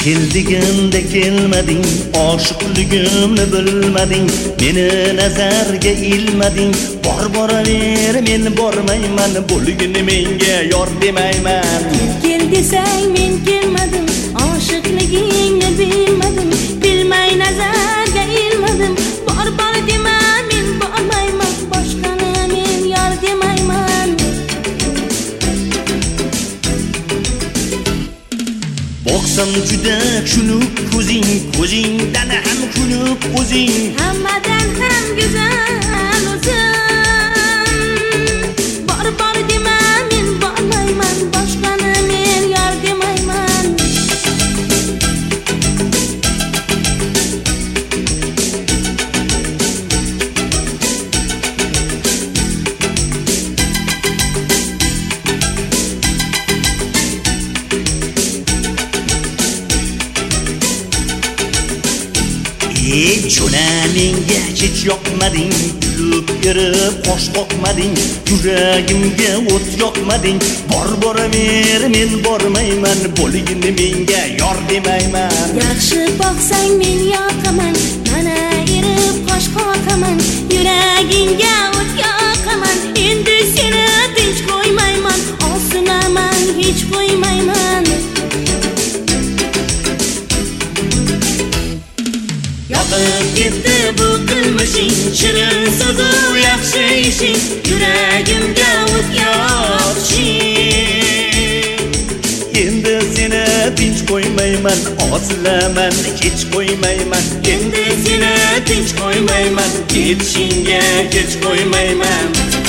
Keldigimde kelmading, oshiqligimni bilmading, meni nazarga ilmading. Boraver men bormayman, bo'lgini menga yor demayman. Kel desang men kelmadim, oshiqligingni bilmadim, bilmay nazarga ilmadim. Bor dema men bormayman, boshqani men yor demayman. Boqsam juda kunuk ko'zing, ko'zingdan ham kunuk o'zing. Hammadan ham go'zal o'zing. Bor dema men bormayman, boshqani men yor demayman. Jo'na menga hech yoqmading, kulib yurib qosh qoqmading, yuragimga o't yoqmading. Boraver men bormayman, bo'lgini menga yor demayman. Yaxshi boqsang men yoqaman, mana erib qosh qoqaman, yuragingga o't yoqaman. Endi seni tinch qo'ymayman, osinaman hech qo'ymayman. Yoqib ketdi bu qilmishing, shirin so'zu yaxshi ishing, yuragimga o't yoqishing. Endi seni tinch qo'ymayman, osilaman hech qo'ymayman. Endi seni tinch qo'ymayman, ketishingga hech qo'ymayman.